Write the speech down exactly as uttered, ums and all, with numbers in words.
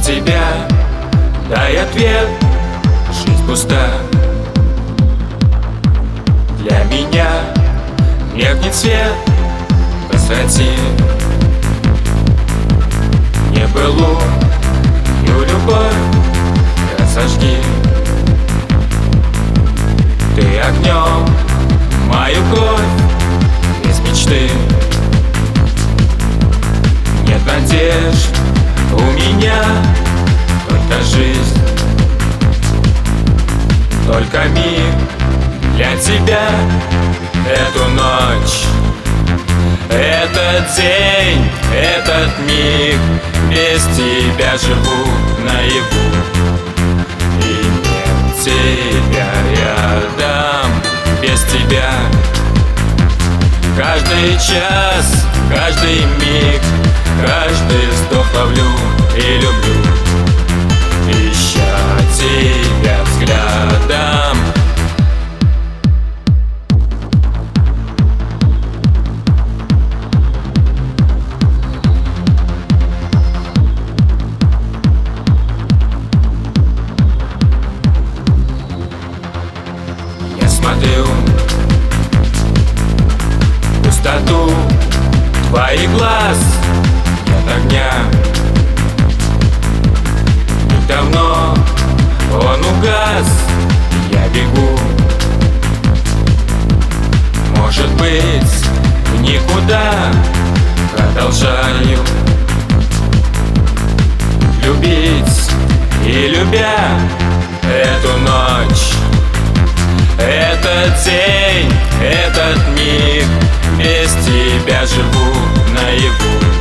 тебя, дай ответ, жизнь пуста. Для меня меркнет свет, возврати мне былую любовь, разожги ты огнем мою кровь без мечты. Нет надежд у меня, только жизнь, только миг для тебя. Эту ночь, этот день, этот миг, без тебя живу наяву. И нет тебя рядом, без тебя. Каждый час, каждый миг, каждый вздох ловлю и люблю, ища тебя взглядом. Я смотрю в пустоту твоих глаз, нет огня. И давно он угас, я бегу, может быть, в никуда. Продолжаю любить и любя эту ночь, этот день, этот миг, без тебя живу наяву.